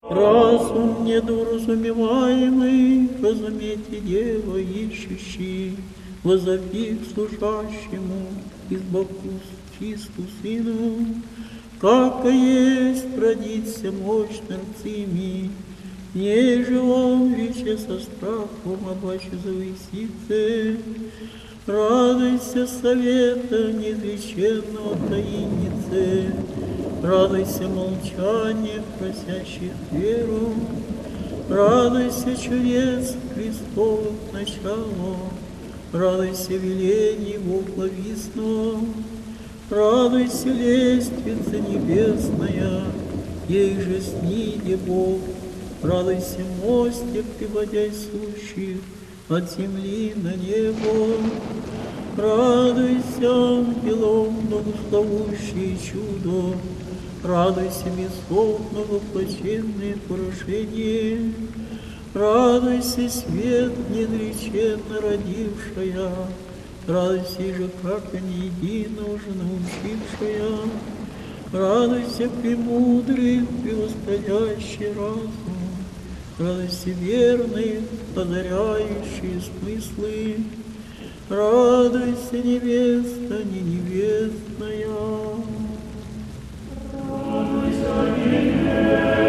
Разум недоразумеваемый, разумейте Дева ищущий, возопи к служащему, избавку чисту Сыну, как есть родиться мощным цими, неже он вече со страхом обаче завысится. Радуйся совета неизреченного таинницы, радуйся молчание просящих веру, радуйся чудес Христовых начало, радуйся велений благовестного, радуйся лестница небесная, ей же сниде Бог, радуйся мостик преводящих от земли на небо, радуйся ангелом благословущее чудо, радуйся бессловно воплощенное поражение, радуйся свет неизреченно родившая, радуйся же, как они едино уже научившая, радуйся премудрый, превосходящий разум, радуйся верный, озаряющие смыслы, радуйся невеста, не невестная. Радуйся, невеста.